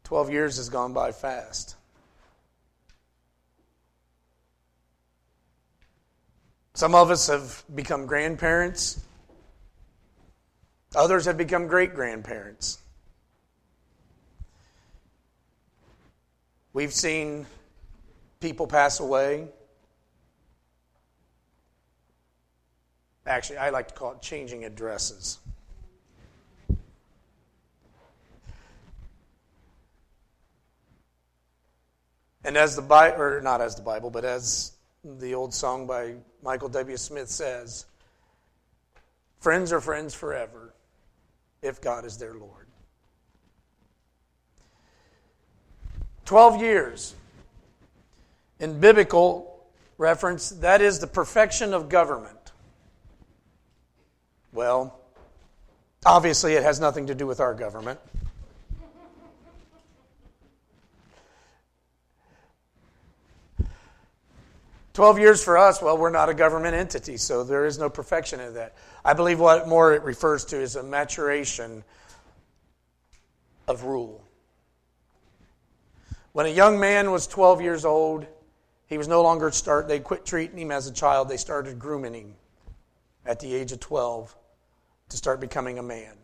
12 years has gone by fast. Some of us have become grandparents. Others have become great-grandparents. We've seen people pass away. Actually, I like to call it changing addresses. And as the Bible, or not as the Bible, but as the old song by Michael W. Smith says, friends are friends forever if God is their Lord. 12 years. In biblical reference, that is the perfection of government. Well, obviously it has nothing to do with our government. "12 years for us, well, we're not a government entity, so there is no perfection in that. I believe what more it refers to is a maturation of rule. When a young man was 12 years old, he was no longer they quit treating him as a child. They started grooming him at the age of 12 to start becoming a man.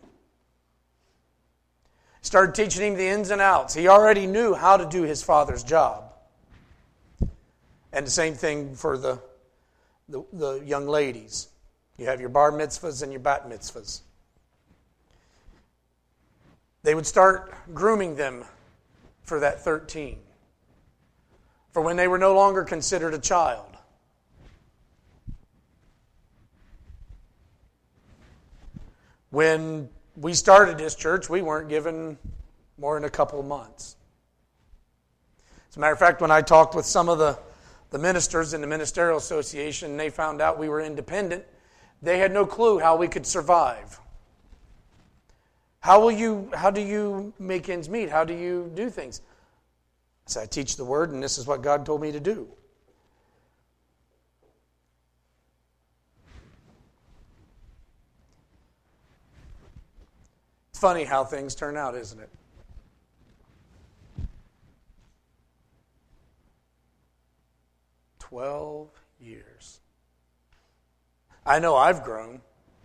Started teaching him the ins and outs. He already knew how to do his father's job. And the same thing for the young ladies. You have your bar mitzvahs and your bat mitzvahs. They would start grooming them for that 13. For when they were no longer considered a child. When we started this church, we weren't given more than a couple of months. As a matter of fact, when I talked with some of the ministers in the Ministerial Association, and they found out we were independent, they had no clue how we could survive. How do you make ends meet? How do you do things? I said, I teach the Word, and this is what God told me to do. It's funny how things turn out, isn't it? "12 years. I know I've grown.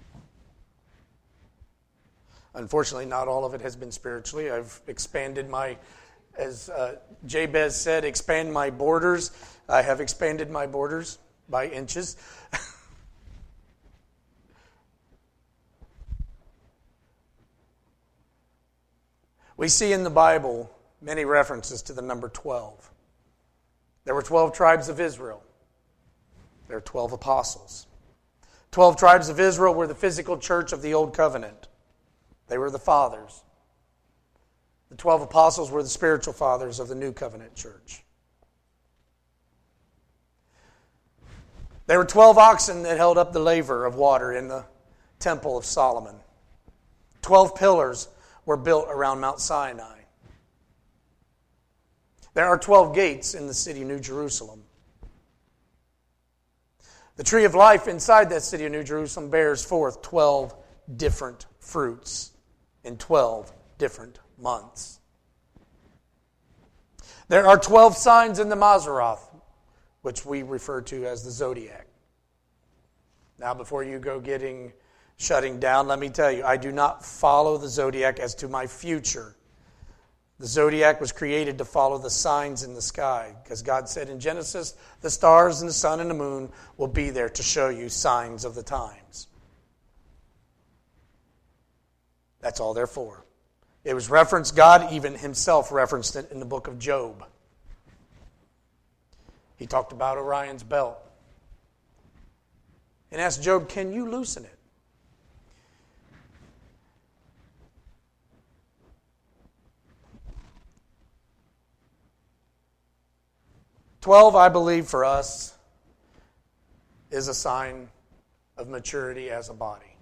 Unfortunately, not all of it has been spiritually. I've expanded as Jabez said, expand my borders. I have expanded my borders by inches. We see in the Bible many references to the number 12. There were 12 tribes of Israel. There are 12 apostles. 12 tribes of Israel were the physical church of the Old Covenant. They were the fathers. The 12 apostles were the spiritual fathers of the New Covenant church. There were 12 oxen that held up the laver of water in the Temple of Solomon. 12 pillars were built around Mount Sinai. There are 12 gates in the city of New Jerusalem. The tree of life inside that city of New Jerusalem bears forth 12 different fruits in 12 different months. There are 12 signs in the Maseroth, which we refer to as the zodiac. Now, before you go shutting down, let me tell you, I do not follow the zodiac as to my future. The zodiac was created to follow the signs in the sky, because God said in Genesis, the stars and the sun and the moon will be there to show you signs of the times. That's all they're for. It was referenced, God even himself referenced it in the book of Job. He talked about Orion's belt. And asked Job, can you loosen it? "12, I believe, for us, is a sign of maturity as a body.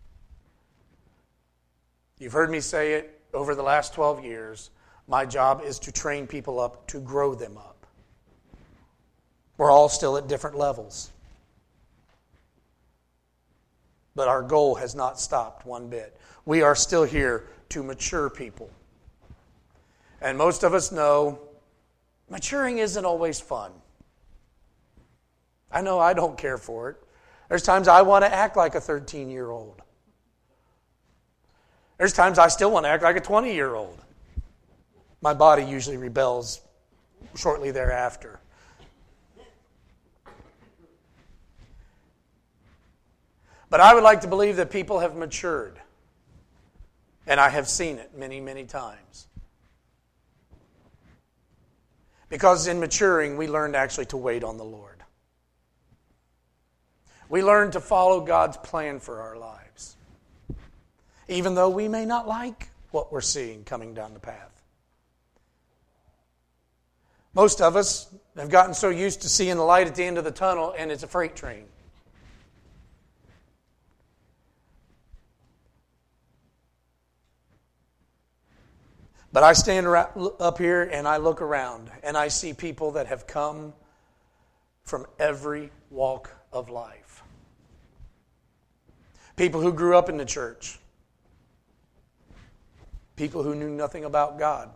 You've heard me say it over the last 12 years. My job is to train people up, to grow them up. We're all still at different levels. But our goal has not stopped one bit. We are still here to mature people. And most of us know maturing isn't always fun. I know I don't care for it. There's times I want to act like a 13-year-old. There's times I still want to act like a 20-year-old. My body usually rebels shortly thereafter. But I would like to believe that people have matured. And I have seen it many, many times. Because in maturing, we learned actually to wait on the Lord. We learn to follow God's plan for our lives. Even though we may not like what we're seeing coming down the path. Most of us have gotten so used to seeing the light at the end of the tunnel, and it's a freight train. But I stand up here and I look around and I see people that have come from every walk of life. People who grew up in the church. People who knew nothing about God.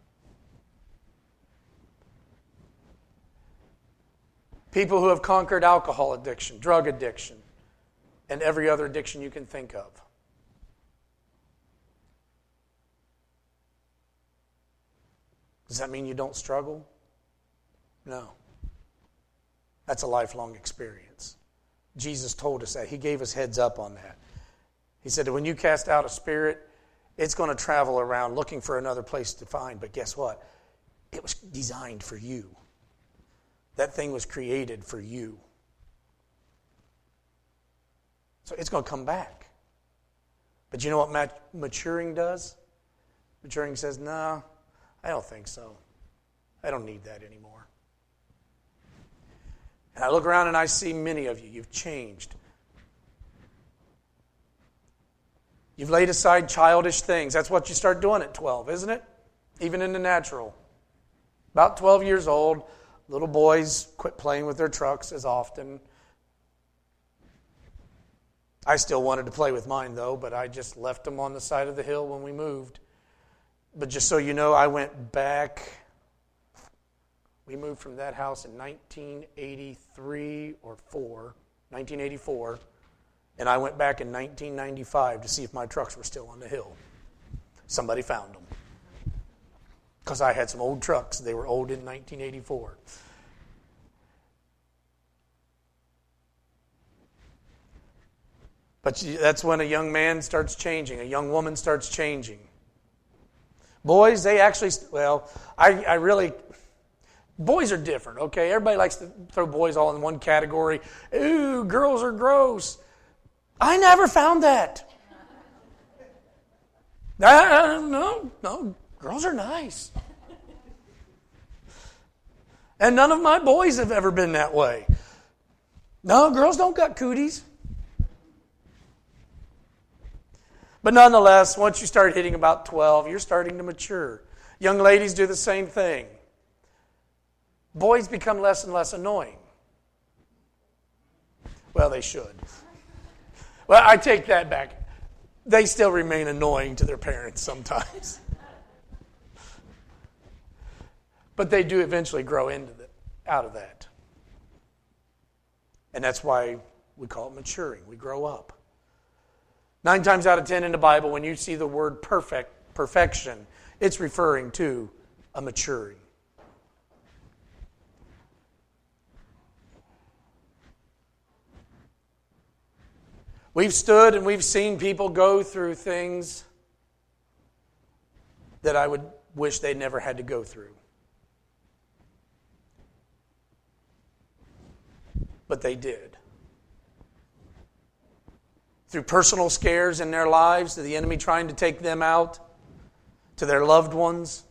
People who have conquered alcohol addiction, drug addiction, and every other addiction you can think of. Does that mean you don't struggle? No. That's a lifelong experience. Jesus told us that. He gave us heads up on that. He said that when you cast out a spirit, it's going to travel around looking for another place to find. But guess what? It was designed for you. That thing was created for you. So it's going to come back. But you know what maturing does? Maturing says, no, I don't think so. I don't need that anymore. And I look around and I see many of you. You've changed. You've laid aside childish things. That's what you start doing at 12, isn't it? Even in the natural. About 12 years old, little boys quit playing with their trucks as often. I still wanted to play with mine, though, but I just left them on the side of the hill when we moved. But just so you know, I went back. We moved from that house in 1983 or 1984. And I went back in 1995 to see if my trucks were still on the hill. Somebody found them. Because I had some old trucks. They were old in 1984. But that's when a young man starts changing. A young woman starts changing. Boys, they actually, boys are different, okay? Everybody likes to throw boys all in one category. Ooh, girls are gross. I never found that. No, girls are nice. And none of my boys have ever been that way. No, girls don't got cooties. But nonetheless, once you start hitting about 12, you're starting to mature. Young ladies do the same thing. Boys become less and less annoying. Well, they should. Well, I take that back. They still remain annoying to their parents sometimes. But they do eventually grow out of that. And that's why we call it maturing. We grow up. 9 times out of 10 in the Bible, when you see the word perfection, it's referring to a maturing. We've stood and we've seen people go through things that I would wish they never had to go through. But they did. Through personal scares in their lives, to the enemy trying to take them out, to their loved ones.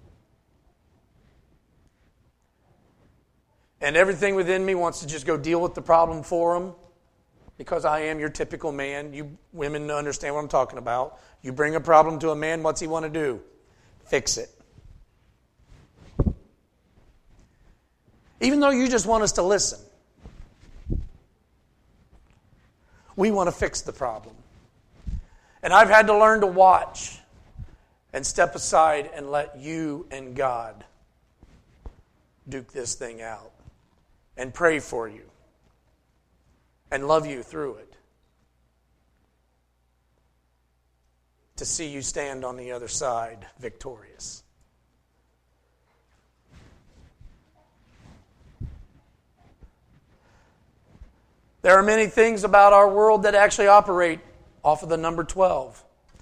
And everything within me wants to just go deal with the problem for them. Because I am your typical man. You women understand what I'm talking about. You bring a problem to a man, what's he want to do? Fix it. Even though you just want us to listen. We want to fix the problem. And I've had to learn to watch and step aside and let you and God duke this thing out and pray for you and love you through it, to see you stand on the other side victorious. There are many things about our world that actually operate off of the number 12.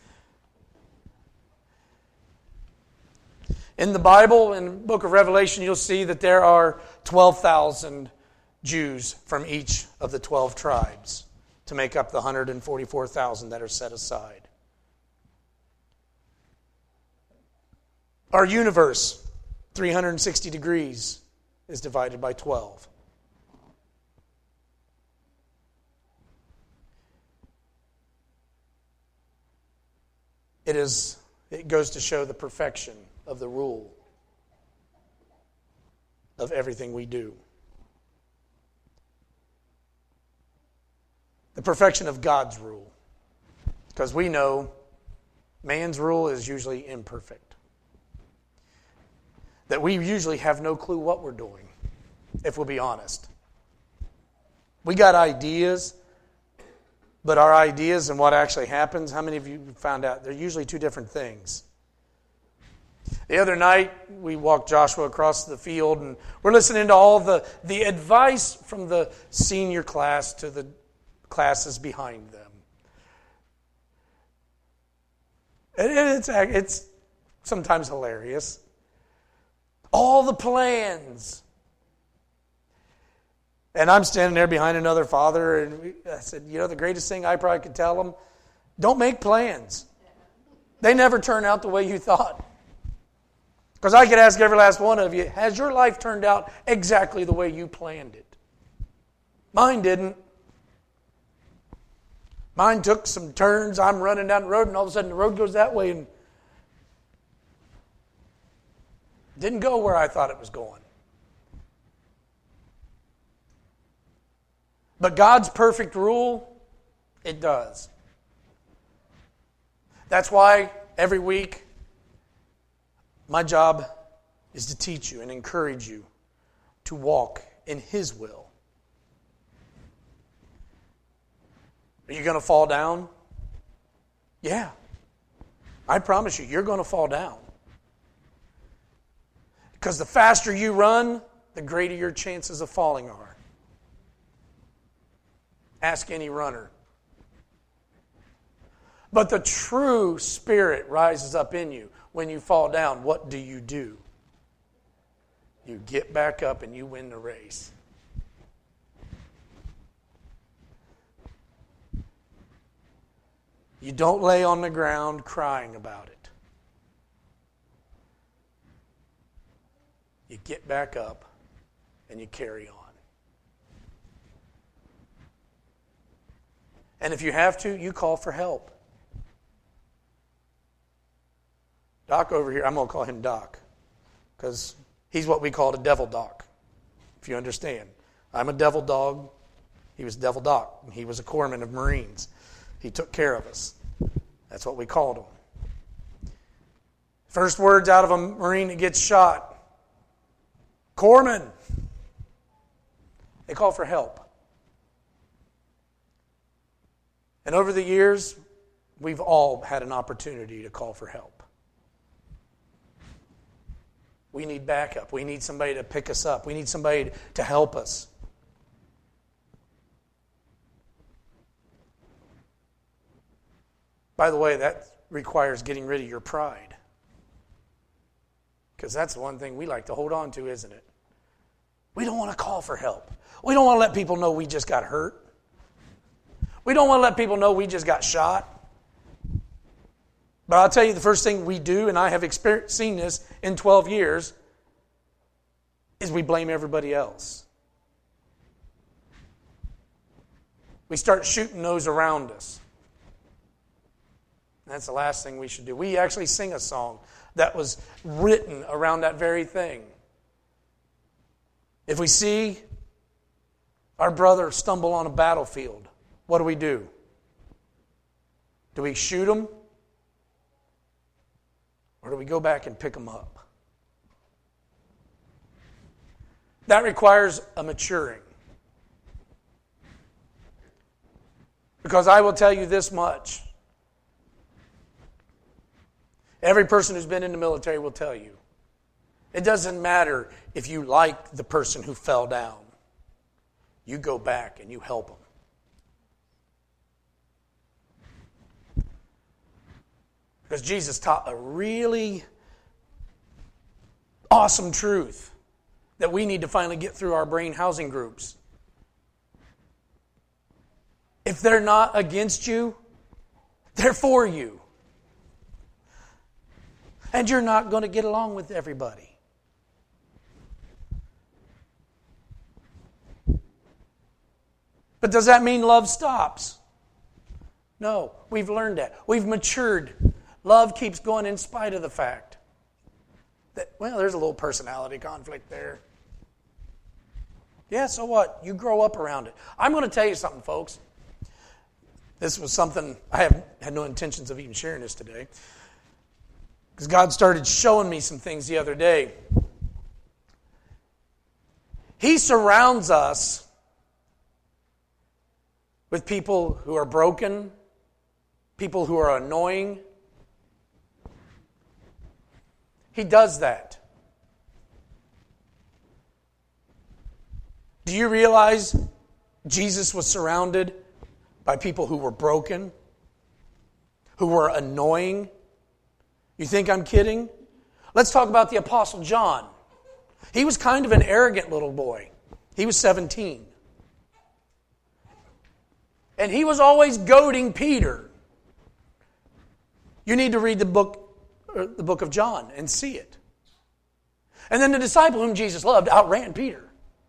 In the Bible, in the book of Revelation, you'll see that there are 12,000 Jews from each of the 12 tribes to make up the 144,000 that are set aside. Our universe, 360 degrees, is divided by 12. It goes to show the perfection of the rule of everything we do. The perfection of God's rule. Because we know man's rule is usually imperfect. That we usually have no clue what we're doing, if we'll be honest. We got ideas, but our ideas and what actually happens, how many of you found out? They're usually two different things. The other night, we walked Joshua across the field, and we're listening to all the advice from the senior class to the classes behind them. It's sometimes hilarious. All the plans. And I'm standing there behind another father, and I said, the greatest thing I probably could tell them, don't make plans. They never turn out the way you thought. Because I could ask every last one of you, has your life turned out exactly the way you planned it? Mine didn't. Mine took some turns. I'm running down the road, and all of a sudden the road goes that way, and didn't go where I thought it was going. But God's perfect rule, it does. That's why every week my job is to teach you and encourage you to walk in His will. Are you going to fall down? Yeah. I promise you, you're going to fall down. Because the faster you run, the greater your chances of falling are. Ask any runner. But the true spirit rises up in you. When you fall down, what do? You get back up and you win the race. You don't lay on the ground crying about it. You get back up and you carry on. And if you have to, you call for help. Doc over here, I'm going to call him Doc, because he's what we call a devil doc, if you understand. I'm a devil dog. He was devil doc. He was a corpsman of Marines. He took care of us. That's what we called him. First words out of a Marine that gets shot. Corpsman. They call for help. And over the years, we've all had an opportunity to call for help. We need backup. We need somebody to pick us up. We need somebody to help us. By the way, that requires getting rid of your pride. Because that's the one thing we like to hold on to, isn't it? We don't want to call for help. We don't want to let people know we just got hurt. We don't want to let people know we just got shot. But I'll tell you, the first thing we do, and I have seen this in 12 years, is we blame everybody else. We start shooting those around us. And that's the last thing we should do. We actually sing a song that was written around that very thing. If we see our brother stumble on a battlefield, what do? Do we shoot him? Or do we go back and pick them up? That requires a maturing. Because I will tell you this much. Every person who's been in the military will tell you. It doesn't matter if you like the person who fell down. You go back and you help them. Because Jesus taught a really awesome truth that we need to finally get through our brain housing groups. If they're not against you, they're for you. And you're not going to get along with everybody. But does that mean love stops? No, we've learned that. We've matured. Love keeps going in spite of the fact that, well, there's a little personality conflict there. Yeah, so what? You grow up around it. I'm going to tell you something, folks. This was something, I had no intentions of even sharing this today. Because God started showing me some things the other day. He surrounds us with people who are broken, people who are annoying. He does that. Do you realize Jesus was surrounded by people who were broken, who were annoying? You think I'm kidding? Let's talk about the Apostle John. He was kind of an arrogant little boy. He was 17. And he was always goading Peter. You need to read the book of John and see it. And then the disciple whom Jesus loved outran Peter.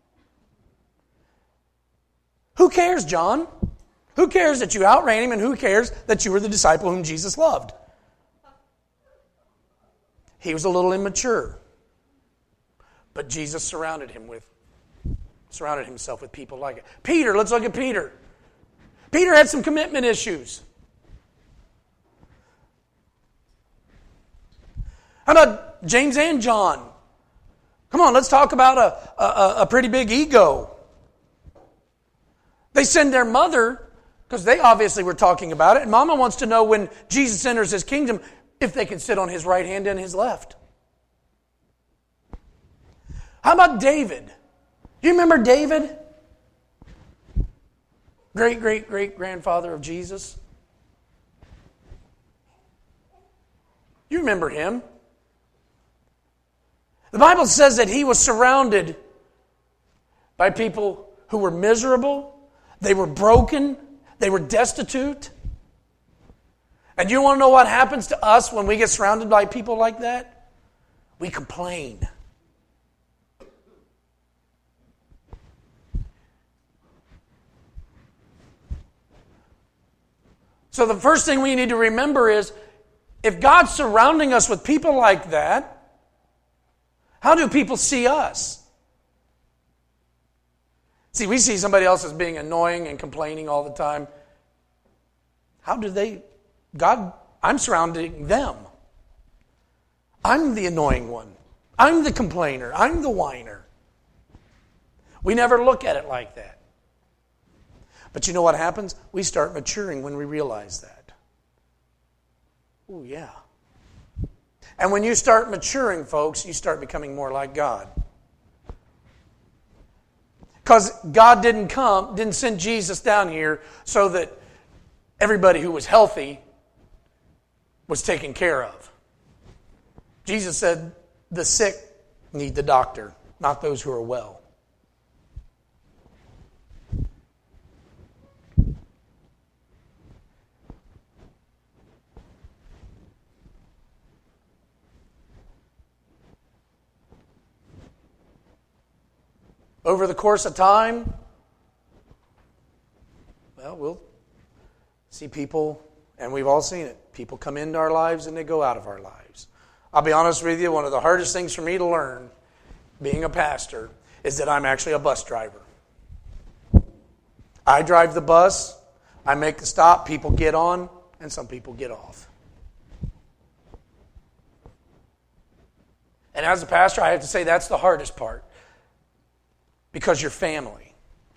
Who cares, John? Who cares that you outran him, and who cares that you were the disciple whom Jesus loved? He was a little immature. But Jesus surrounded himself with people like it. Peter, let's look at Peter. Peter had some commitment issues. How about James and John? Come on, let's talk about a pretty big ego. They send their mother, because they obviously were talking about it, and Mama wants to know when Jesus enters his kingdom, if they can sit on his right hand and his left. How about David? You remember David? Great-great-great-grandfather of Jesus. You remember him. The Bible says that he was surrounded by people who were miserable, they were broken, they were destitute. And you want to know what happens to us when we get surrounded by people like that? We complain. So the first thing we need to remember is, if God's surrounding us with people like that, how do people see us? See, we see somebody else as being annoying and complaining all the time. How do they... God, I'm surrounding them. I'm the annoying one. I'm the complainer. I'm the whiner. We never look at it like that. But you know what happens? We start maturing when we realize that. Oh, yeah. And when you start maturing, folks, you start becoming more like God. Because God didn't send Jesus down here so that everybody who was healthy was taken care of. Jesus said the sick need the doctor, not those who are well. Over the course of time, well, we'll see people, and we've all seen it. People come into our lives and they go out of our lives. I'll be honest with you, one of the hardest things for me to learn, being a pastor, is that I'm actually a bus driver. I drive the bus, I make the stop, people get on, and some people get off. And as a pastor, I have to say that's the hardest part. Because you're family.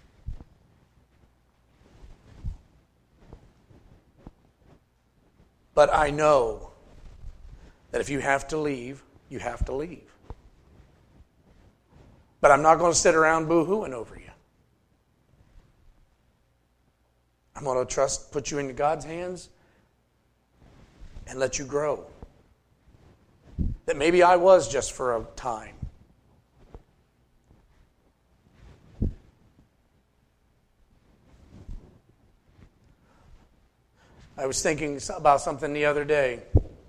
But I know that if you have to leave, you have to leave. But I'm not going to sit around boo-hooing over you. I'm going to put you into God's hands and let you grow. That maybe I was just for a time. I was thinking about something the other day.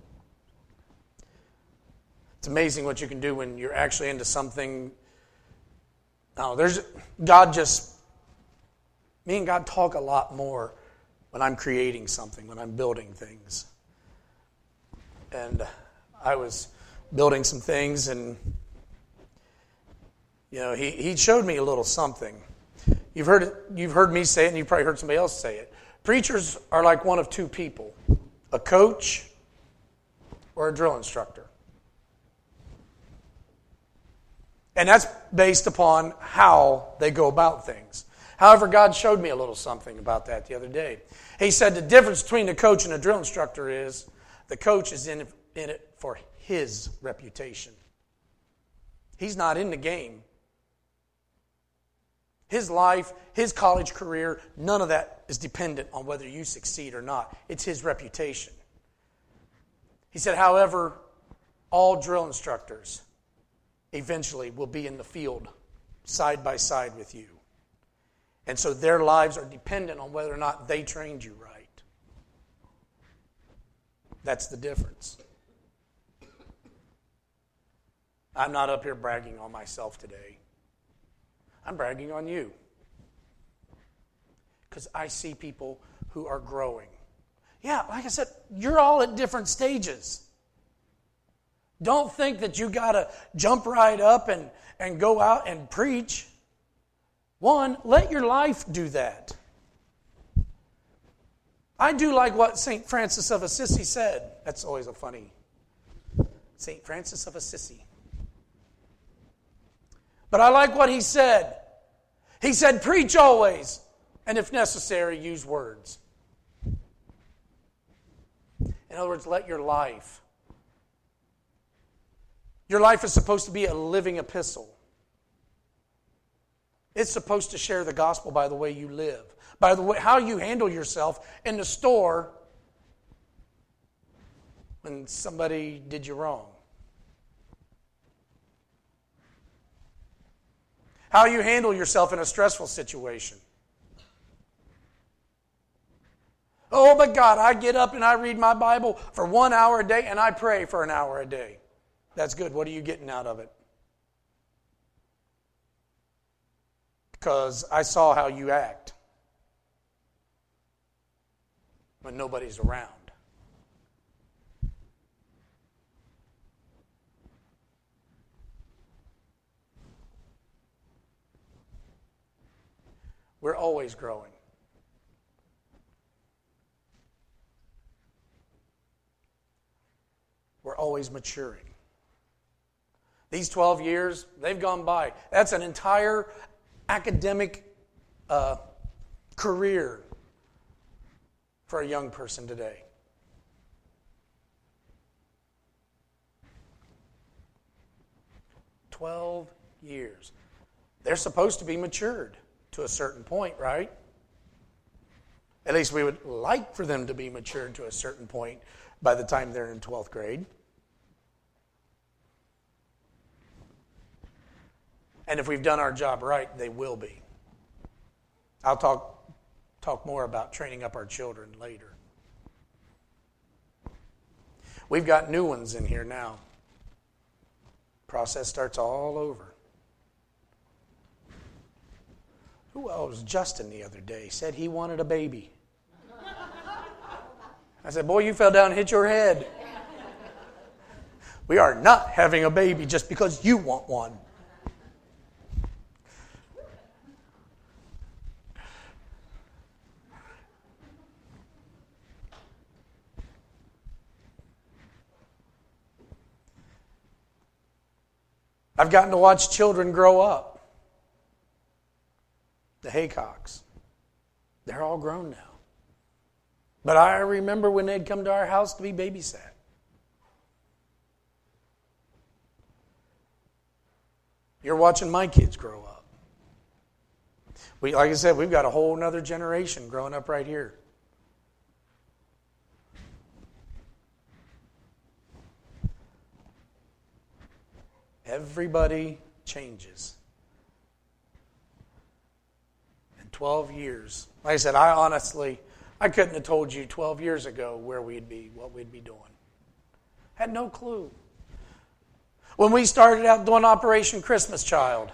It's amazing what you can do when you're actually into something. No, me and God talk a lot more when I'm creating something, when I'm building things. And I was building some things, and he showed me a little something. You've heard me say it, and you've probably heard somebody else say it. Preachers are like one of two people, a coach or a drill instructor. And that's based upon how they go about things. However, God showed me a little something about that the other day. He said the difference between a coach and a drill instructor is the coach is in it for his reputation. He's not in the game. His life, his college career, none of that is dependent on whether you succeed or not. It's his reputation. He said, however, all drill instructors eventually will be in the field side by side with you. And so their lives are dependent on whether or not they trained you right. That's the difference. I'm not up here bragging on myself today. I'm bragging on you. Because I see people who are growing. Yeah, like I said, you're all at different stages. Don't think that you got to jump right up and go out and preach. One, let your life do that. I do like what St. Francis of Assisi said. That's always a funny. St. Francis of Assisi. But I like what he said. He said, preach always, and if necessary, use words. In other words, let your life. Your life is supposed to be a living epistle. It's supposed to share the gospel by the way you live, by the way how you handle yourself in the store when somebody did you wrong. How you handle yourself in a stressful situation. Oh, but God, I get up and I read my Bible for 1 hour a day and I pray for an hour a day. That's good. What are you getting out of it? Because I saw how you act when nobody's around. We're always growing. We're always maturing. These 12 years, they've gone by. That's an entire academic career for a young person today. "12 years. They're supposed to be matured to a certain point, right? At least we would like for them to be matured to a certain point by the time they're in 12th grade. And if we've done our job right, they will be. I'll talk more about training up our children later. We've got new ones in here now. Process starts all over. Who else? Justin the other day said he wanted a baby. I said, boy, you fell down and hit your head. We are not having a baby just because you want one. I've gotten to watch children grow up. The Haycocks. They're all grown now. But I remember when they'd come to our house to be babysat. You're watching my kids grow up. Like I said, we've got a whole other generation growing up right here. Everybody changes. In 12 years, like I said, I couldn't have told you 12 years ago where we'd be, what we'd be doing. Had no clue. When we started out doing Operation Christmas Child,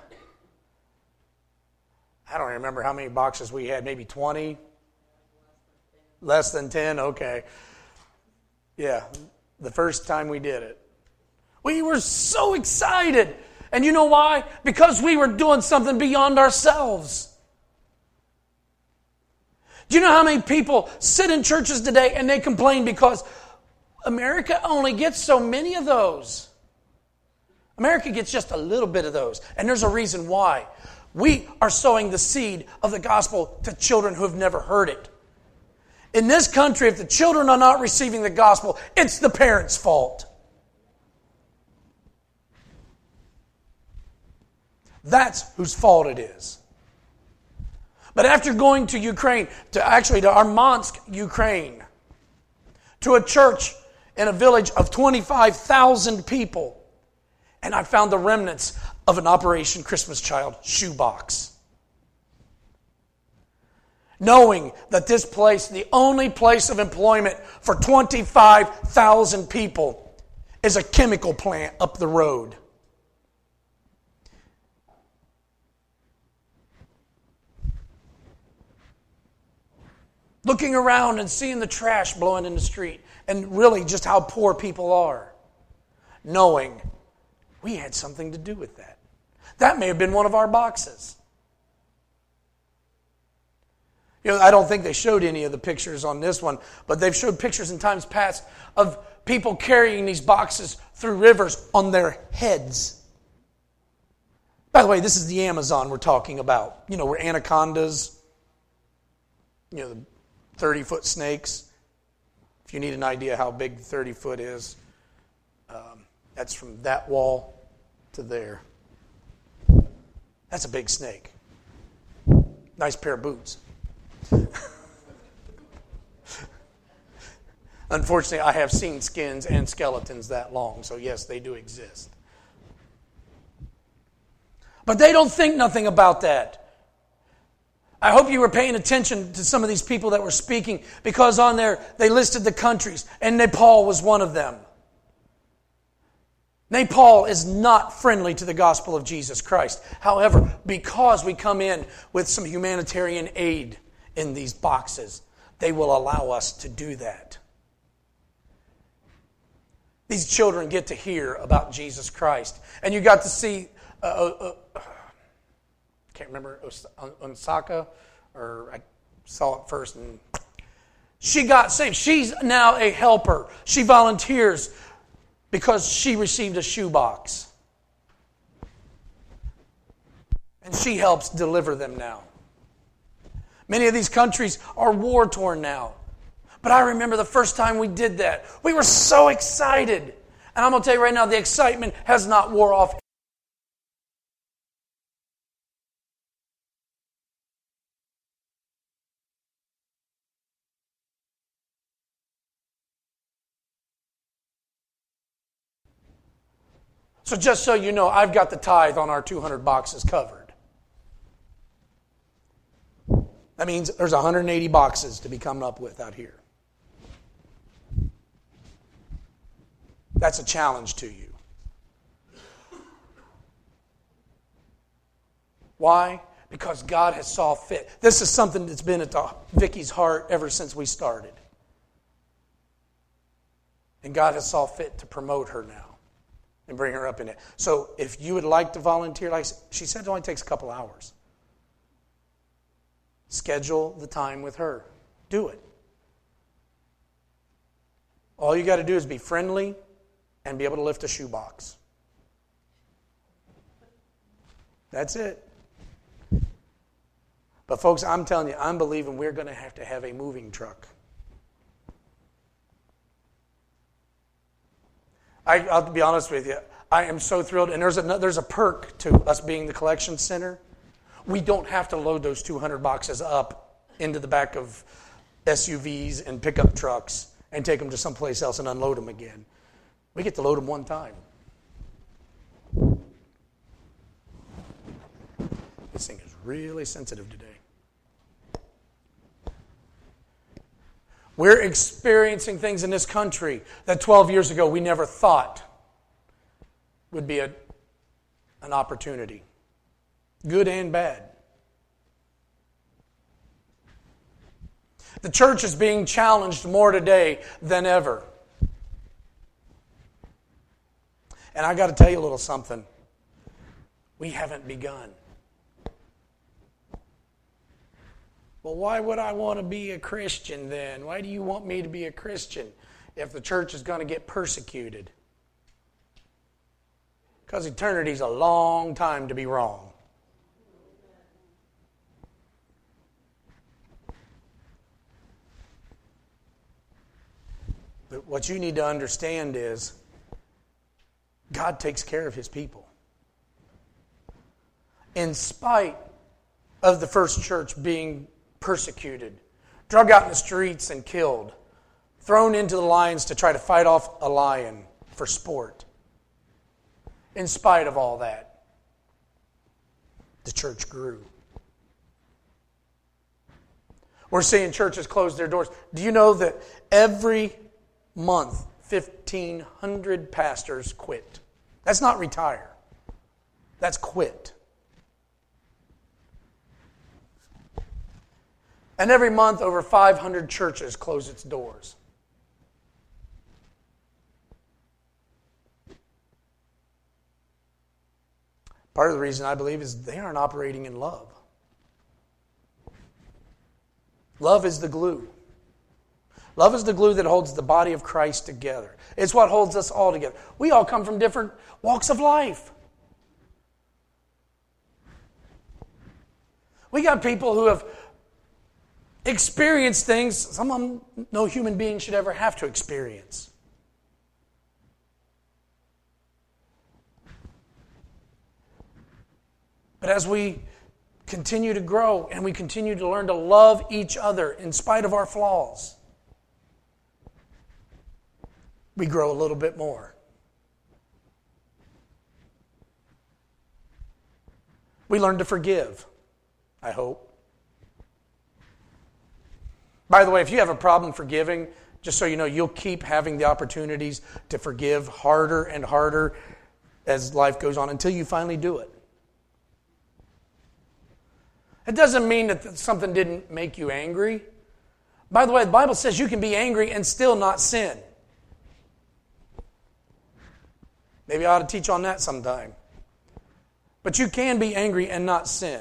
I don't remember how many boxes we had, maybe 20? Less than 10? Okay. Yeah, the first time we did it. We were so excited. And you know why? Because we were doing something beyond ourselves. Do you know how many people sit in churches today and they complain because America only gets so many of those? America gets just a little bit of those. And there's a reason why. We are sowing the seed of the gospel to children who have never heard it. In this country, if the children are not receiving the gospel, it's the parents' fault. That's whose fault it is. But after going to Ukraine, to Armansk, Ukraine, to a church in a village of 25,000 people, and I found the remnants of an Operation Christmas Child shoebox. Knowing that this place, the only place of employment for 25,000 people, is a chemical plant up the road. Looking around and seeing the trash blowing in the street, and really just how poor people are. Knowing we had something to do with that. That may have been one of our boxes. You know, I don't think they showed any of the pictures on this one, but they've showed pictures in times past of people carrying these boxes through rivers on their heads. By the way, this is the Amazon we're talking about. You know, where anacondas, you know, the 30-foot snakes. If you need an idea how big 30-foot is, that's from that wall to there. That's a big snake. Nice pair of boots. Unfortunately, I have seen skins and skeletons that long, so yes, they do exist. But they don't think nothing about that. I hope you were paying attention to some of these people that were speaking, because on there they listed the countries, and Nepal was one of them. Nepal is not friendly to the gospel of Jesus Christ. However, because we come in with some humanitarian aid in these boxes, they will allow us to do that. These children get to hear about Jesus Christ. And you got to see, can't remember, Osaka, or I saw it first, and she got saved. She's now a helper. She volunteers because she received a shoebox. And she helps deliver them now. Many of these countries are war-torn now. But I remember the first time we did that. We were so excited. And I'm going to tell you right now, the excitement has not wore off. So just so you know, I've got the tithe on our 200 boxes covered. That means there's 180 boxes to be coming up with out here. That's a challenge to you. Why? Because God has saw fit. This is something that's been at Vicky's heart ever since we started. And God has saw fit to promote her now and bring her up in it. So if you would like to volunteer, like she said, it only takes a couple hours. Schedule the time with her. Do it. All you got to do is be friendly and be able to lift a shoebox. That's it. But folks, I'm telling you, I'm believing we're going to have a moving truck. I'll be honest with you. I am so thrilled. And there's a perk to us being the collection center. We don't have to load those 200 boxes up into the back of SUVs and pickup trucks and take them to someplace else and unload them again. We get to load them one time. This thing is really sensitive today. We're experiencing things in this country that 12 years ago we never thought would be an opportunity, good and bad. The church is being challenged more today than ever. And I got to tell you a little something. We haven't begun. Well, why would I want to be a Christian then? Why do you want me to be a Christian if the church is going to get persecuted? Because eternity's a long time to be wrong. But what you need to understand is God takes care of His people. In spite of the first church being persecuted, drug out in the streets and killed, thrown into the lions to try to fight off a lion for sport. In spite of all that, the church grew. We're seeing churches close their doors. Do you know that every month 1,500 pastors quit? That's not retire. That's quit. And every month, over 500 churches close its doors. Part of the reason I believe is they aren't operating in love. Love is the glue. Love is the glue that holds the body of Christ together. It's what holds us all together. We all come from different walks of life. We got people who have experienced things some of them no human being should ever have to experience. But as we continue to grow and we continue to learn to love each other in spite of our flaws, we grow a little bit more. We learn to forgive, I hope. By the way, if you have a problem forgiving, just so you know, you'll keep having the opportunities to forgive harder and harder as life goes on until you finally do it. It doesn't mean that something didn't make you angry. By the way, the Bible says you can be angry and still not sin. Maybe I ought to teach on that sometime. But you can be angry and not sin.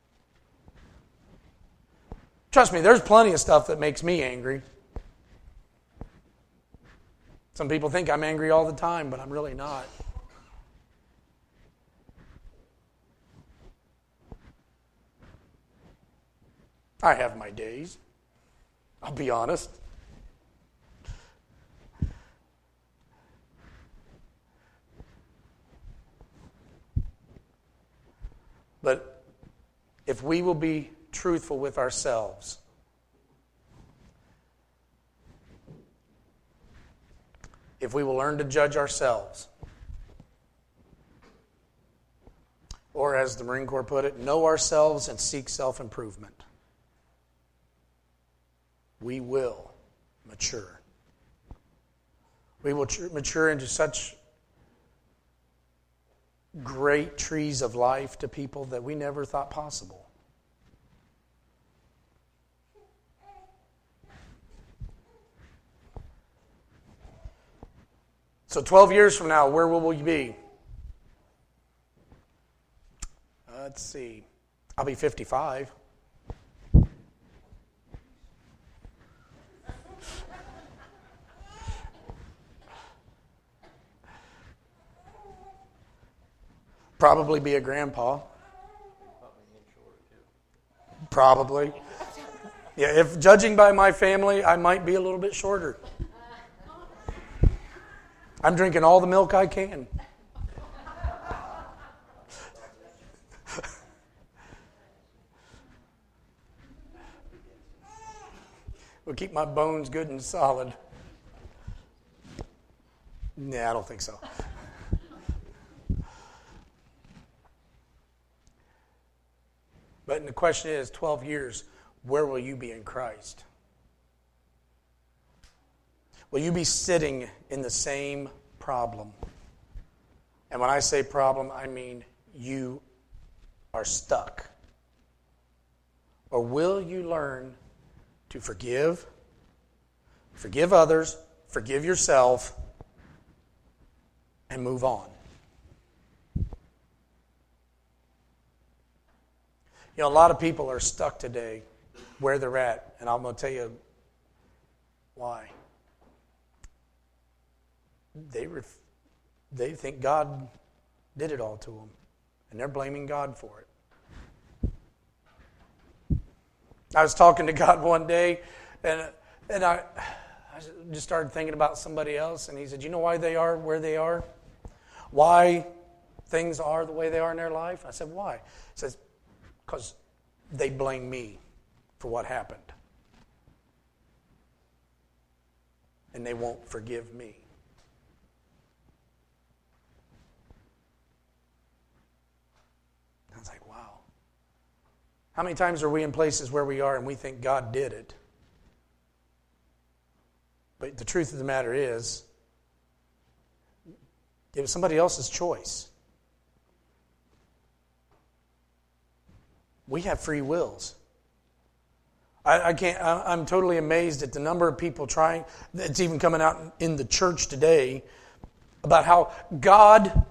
Trust me, there's plenty of stuff that makes me angry. Some people think I'm angry all the time, but I'm really not. I have my days. I'll be honest. But if we will be truthful with ourselves, if we will learn to judge ourselves, or as the Marine Corps put it, know ourselves and seek self-improvement, we will mature. We will mature into such great trees of life to people that we never thought possible. So 12 years from now, where will we be? Let's see. I'll be 55. Probably be a grandpa. Probably. Yeah, if judging by my family, I might be a little bit shorter. I'm drinking all the milk I can. Will keep my bones good and solid. Nah, I don't think so. But the question is, 12 years, where will you be in Christ? Will you be sitting in the same problem? And when I say problem, I mean you are stuck. Or will you learn to forgive others, forgive yourself, and move on? You know, a lot of people are stuck today where they're at, and I'm going to tell you why. They think God did it all to them, and they're blaming God for it. I was talking to God one day, and I just started thinking about somebody else, and he said, you know why they are where they are? Why things are the way they are in their life? I said, why? He says, because they blame me for what happened. And they won't forgive me. I was like, wow. How many times are we in places where we are and we think God did it? But the truth of the matter is, it was somebody else's choice. We have free wills. I'm totally amazed at the number of people trying, it's even coming out in the church today, about how God,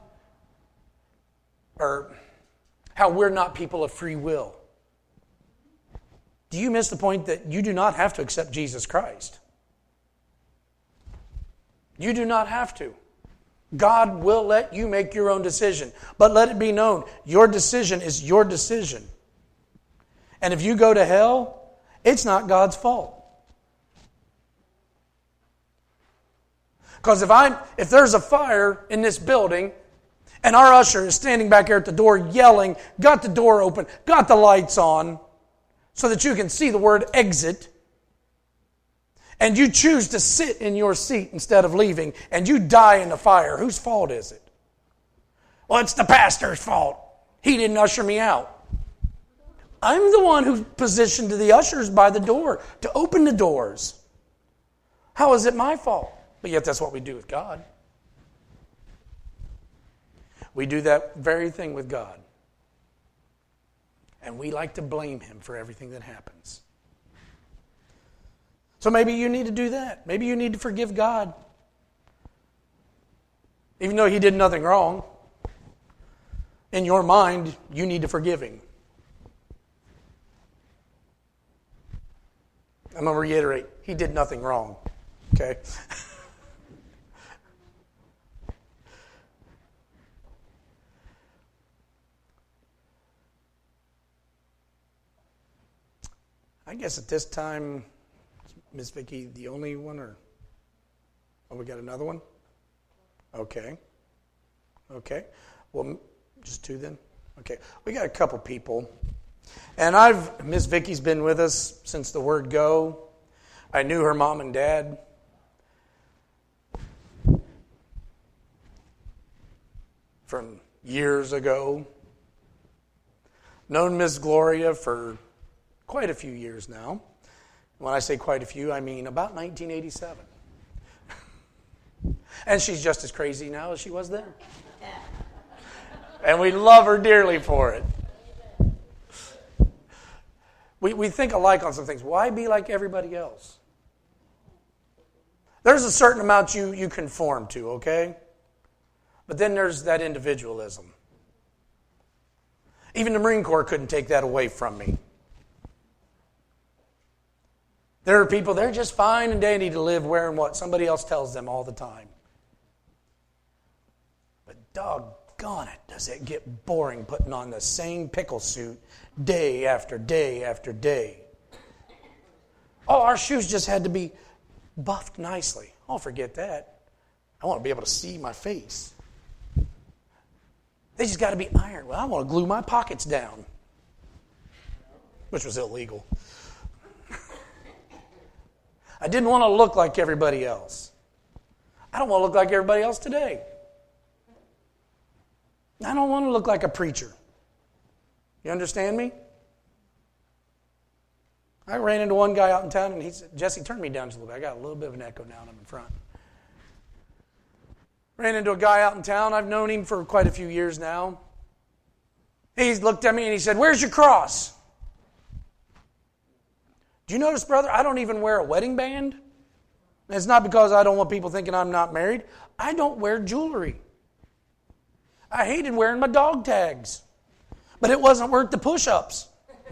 or how we're not people of free will. Do you miss the point that you do not have to accept Jesus Christ? You do not have to. God will let you make your own decision. But let it be known, your decision is your decision. And if you go to hell, it's not God's fault. Because if there's a fire in this building, and our usher is standing back here at the door yelling, got the door open, got the lights on, so that you can see the word exit, and you choose to sit in your seat instead of leaving, and you die in the fire, whose fault is it? Well, it's the pastor's fault. He didn't usher me out. I'm the one who positioned the ushers by the door to open the doors. How is it my fault? But yet that's what we do with God. We do that very thing with God. And we like to blame Him for everything that happens. So maybe you need to do that. Maybe you need to forgive God. Even though He did nothing wrong, in your mind, you need to forgive Him. I'm going to reiterate, He did nothing wrong. Okay? I guess at this time, Miss Vicki, the only one, or we got another one? Okay. Well, just two then? Okay. We got a couple people. And Miss Vicki's been with us since the word go. I knew her mom and dad. From years ago. Known Miss Gloria for quite a few years now. When I say quite a few, I mean about 1987. And she's just as crazy now as she was then. And we love her dearly for it. We think alike on some things. Why be like everybody else? There's a certain amount you conform to, okay? But then there's that individualism. Even the Marine Corps couldn't take that away from me. There are people, they're just fine and dandy to live wearing what somebody else tells them all the time. But doggone doggone it, does it get boring putting on the same pickle suit day after day after day. Oh, our shoes just had to be buffed nicely. Oh, forget that. I want to be able to see my face. They just got to be ironed. Well, I want to glue my pockets down, which was illegal. I didn't want to look like everybody else. I don't want to look like everybody else today. I don't want to look like a preacher. You understand me? I ran into one guy out in town, and he said, Jesse, turn me down just a little bit. I got a little bit of an echo now, and I'm in front. Ran into a guy out in town. I've known him for quite a few years now. He looked at me, and he said, where's your cross? Do you notice, brother, I don't even wear a wedding band? And it's not because I don't want people thinking I'm not married. I don't wear jewelry. I hated wearing my dog tags. But it wasn't worth the push-ups.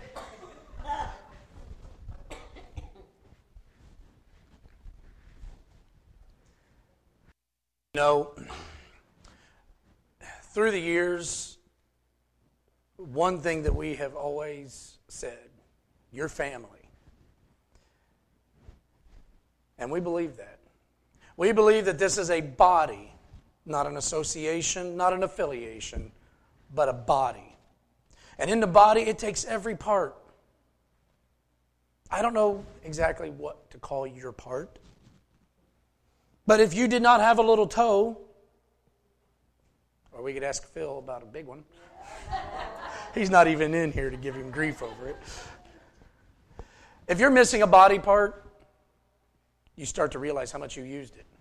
No. Through the years, one thing that we have always said, your family. And we believe that. We believe that this is a body, not an association, not an affiliation, but a body. And in the body, it takes every part. I don't know exactly what to call your part. But if you did not have a little toe, or we could ask Phil about a big one. He's not even in here to give him grief over it. If you're missing a body part, you start to realize how much you used it.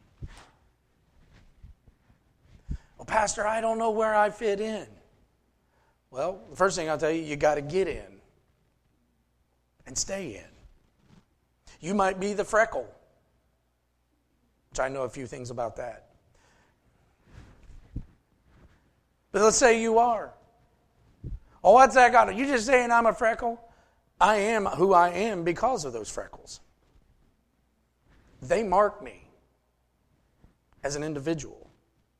Well, Pastor, I don't know where I fit in. Well, the first thing I'll tell you, you got to get in and stay in. You might be the freckle, which I know a few things about that. But let's say you are. Oh, what's that got? You just saying I'm a freckle? I am who I am because of those freckles. They mark me as an individual.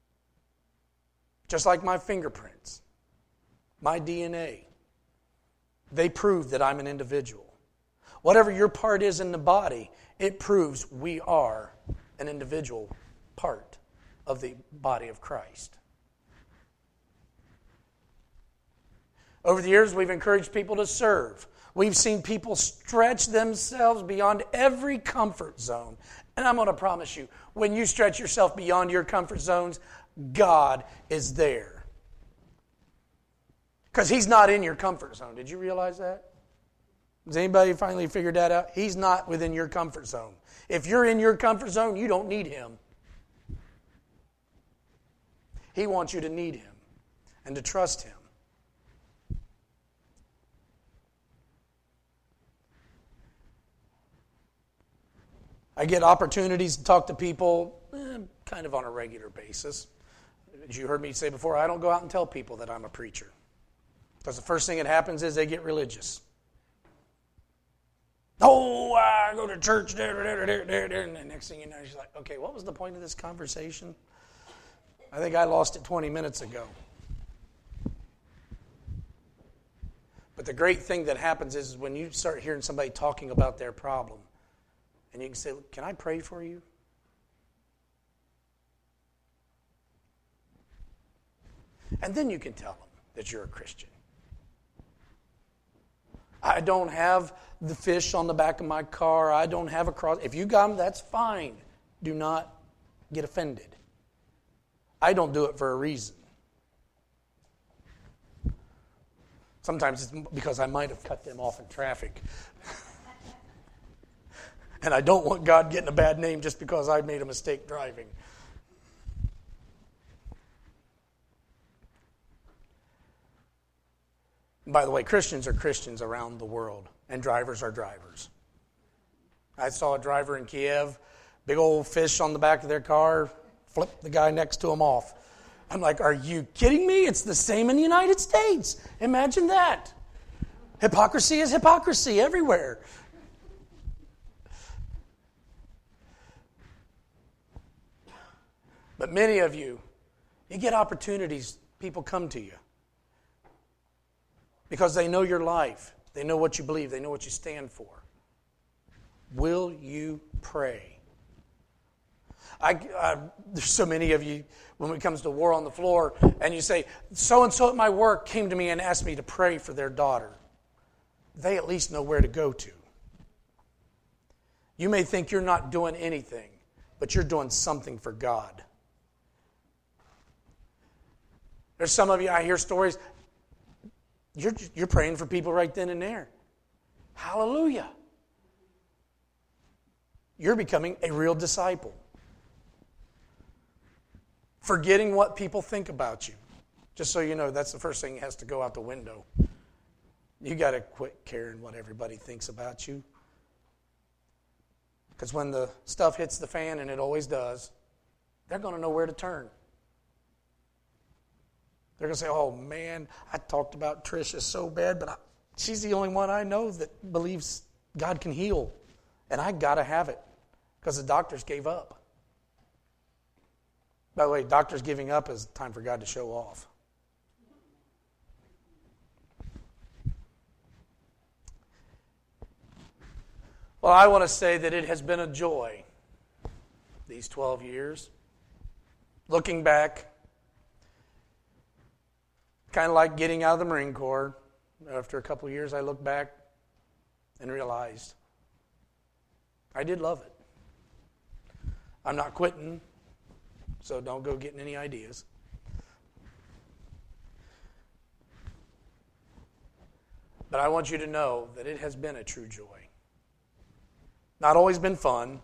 Just like my fingerprints, my DNA. They prove that I'm an individual. Whatever your part is in the body, it proves we are an individual part of the body of Christ. Over the years, we've encouraged people to serve. We've seen people stretch themselves beyond every comfort zone. And I'm going to promise you, when you stretch yourself beyond your comfort zones, God is there. Because He's not in your comfort zone. Did you realize that? Has anybody finally figured that out? He's not within your comfort zone. If you're in your comfort zone, you don't need Him. He wants you to need Him and to trust Him. I get opportunities to talk to people kind of on a regular basis. As you heard me say before, I don't go out and tell people that I'm a preacher. Because the first thing that happens is they get religious. Oh, I go to church, and the next thing you know, she's like, okay, what was the point of this conversation? I think I lost it 20 minutes ago. But the great thing that happens is when you start hearing somebody talking about their problem, and you can say, can I pray for you? And then you can tell them that you're a Christian. I don't have the fish on the back of my car. I don't have a cross. If you got them, that's fine. Do not get offended. I don't do it for a reason. Sometimes it's because I might have cut them off in traffic. And I don't want God getting a bad name just because I made a mistake driving. And by the way, Christians are Christians around the world, and drivers are drivers. I saw a driver in Kiev, big old fish on the back of their car, flip the guy next to him off. I'm like, are you kidding me? It's the same in the United States. Imagine that. Hypocrisy is hypocrisy everywhere. But many of you, you get opportunities people come to you. Because they know your life. They know what you believe. They know what you stand for. Will you pray? There's so many of you, when it comes to war on the floor, and you say, so-and-so at my work came to me and asked me to pray for their daughter. They at least know where to go to. You may think you're not doing anything, but you're doing something for God. There's some of you, I hear stories, you're praying for people right then and there. Hallelujah. You're becoming a real disciple. Forgetting what people think about you. Just so you know, that's the first thing that has to go out the window. You got to quit caring what everybody thinks about you. Because when the stuff hits the fan, and it always does, they're going to know where to turn. They're going to say, oh man, I talked about Tricia so bad, but she's the only one I know that believes God can heal. And I got to have it because the doctors gave up. By the way, doctors giving up is time for God to show off. Well, I want to say that it has been a joy these 12 years. Looking back, kind of like getting out of the Marine Corps. After a couple of years, I looked back and realized I did love it. I'm not quitting, so don't go getting any ideas. But I want you to know that it has been a true joy. Not always been fun.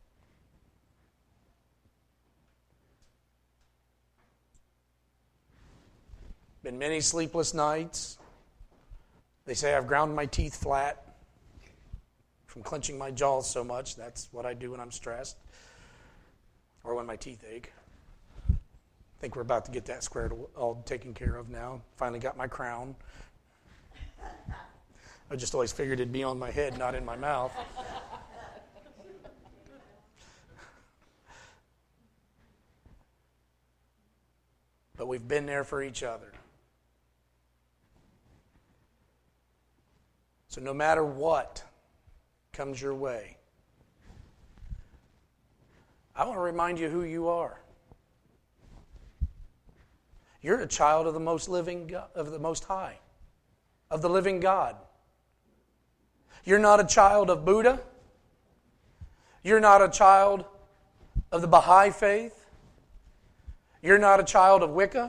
Been many sleepless nights. They say I've ground my teeth flat from clenching my jaws so much. That's what I do when I'm stressed or when my teeth ache. I think we're about to get that squared all taken care of now. Finally got my crown. I just always figured it'd be on my head, not in my mouth. But we've been there for each other. So no matter what comes your way, I want to remind you who you are. You're a child of the most living God, of the Most High, of the living God. You're not a child of Buddha. You're not a child of the Baha'i faith. You're not a child of Wicca.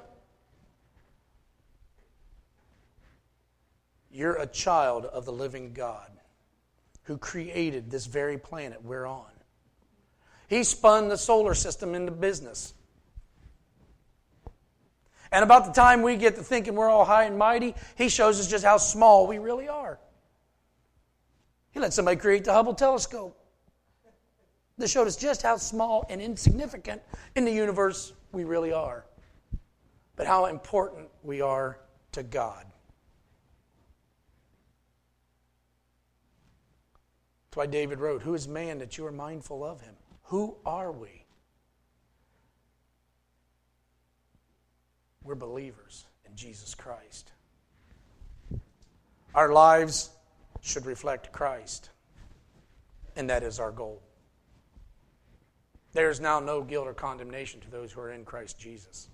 You're a child of the living God who created this very planet we're on. He spun the solar system into business. And about the time we get to thinking we're all high and mighty, He shows us just how small we really are. He let somebody create the Hubble telescope. That showed us just how small and insignificant in the universe we really are. But how important we are to God. That's why David wrote, "Who is man that you are mindful of him?" Who are we? We're believers in Jesus Christ. Our lives should reflect Christ, and that is our goal. There is now no guilt or condemnation to those who are in Christ Jesus.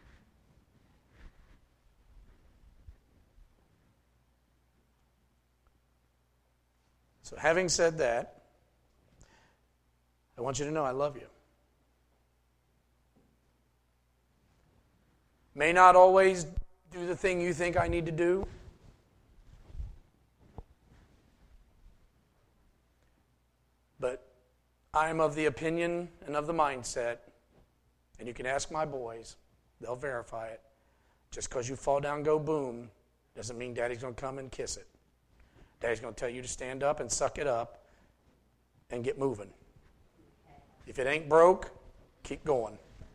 So having said that, I want you to know I love you. May not always do the thing you think I need to do. But I'm of the opinion and of the mindset, and you can ask my boys, they'll verify it. Just because you fall down, go boom, doesn't mean Daddy's going to come and kiss it. Daddy's going to tell you to stand up and suck it up and get moving. If it ain't broke, keep going.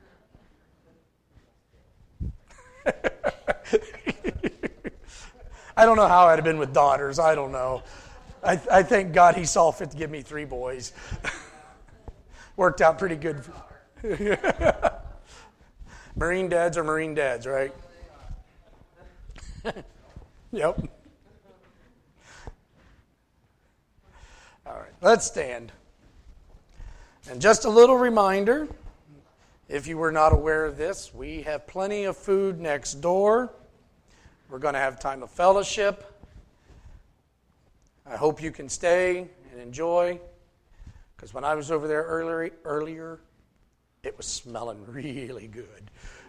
I don't know how I'd have been with daughters. I don't know. I thank God He saw fit to give me 3 boys. Worked out pretty good. Marine dads are Marine dads, right? Yep. All right, let's stand. And just a little reminder, if you were not aware of this, we have plenty of food next door. We're going to have time of fellowship. I hope you can stay and enjoy, because when I was over there earlier, it was smelling really good.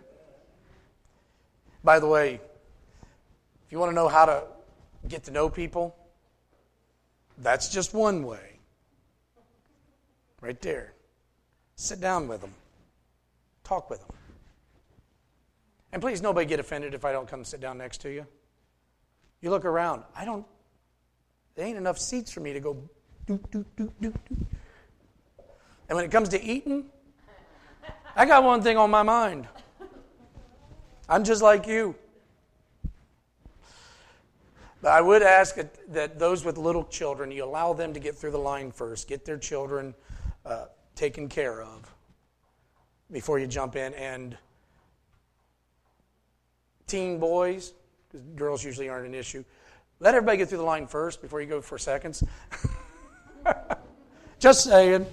By the way, if you want to know how to get to know people, that's just one way. Right there. Sit down with them. Talk with them. And please, nobody get offended if I don't come sit down next to you. You look around. There ain't enough seats for me to go do. And when it comes to eating, I got one thing on my mind. I'm just like you. But I would ask that those with little children, you allow them to get through the line first. Get their children taken care of before you jump in. And teen boys, because girls usually aren't an issue, let everybody get through the line first before you go for seconds. Just saying.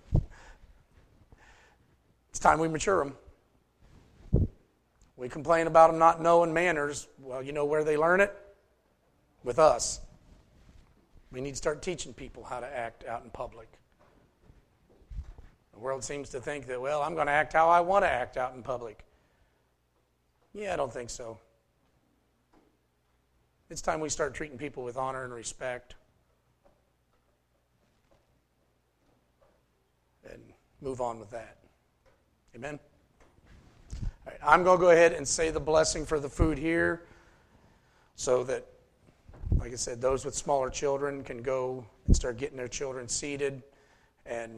It's time we mature them. We complain about them not knowing manners. Well, you know where they learn it? With us. We need to start teaching people how to act out in public. The world seems to think that, well, I'm going to act how I want to act out in public. Yeah, I don't think so. It's time we start treating people with honor and respect. And move on with that. Amen? All right, I'm going to go ahead and say the blessing for the food here so that, like I said, those with smaller children can go and start getting their children seated and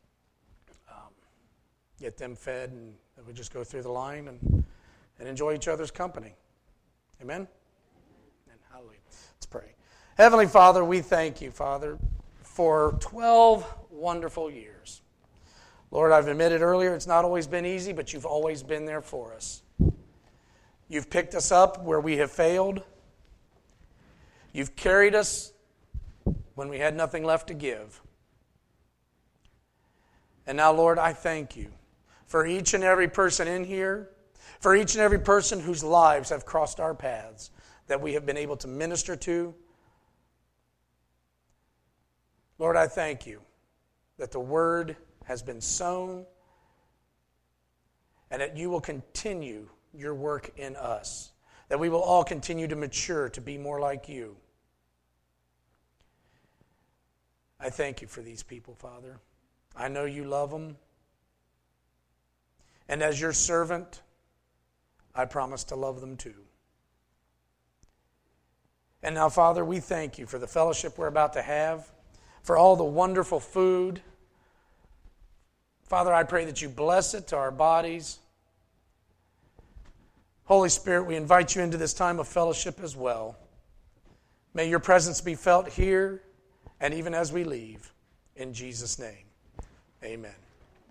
get them fed, and we just go through the line and enjoy each other's company. Amen? And hallelujah. Let's pray. Heavenly Father, we thank you, Father, for 12 wonderful years. Lord, I've admitted earlier it's not always been easy, but you've always been there for us. You've picked us up where we have failed. You've carried us when we had nothing left to give. And now, Lord, I thank you for each and every person in here, for each and every person whose lives have crossed our paths that we have been able to minister to. Lord, I thank you that the word has been sown and that you will continue your work in us, that we will all continue to mature to be more like you. I thank you for these people, Father. I know you love them. And as your servant, I promise to love them too. And now, Father, we thank you for the fellowship we're about to have, for all the wonderful food. Father, I pray that you bless it to our bodies. Holy Spirit, we invite you into this time of fellowship as well. May your presence be felt here and even as we leave. In Jesus' name, amen.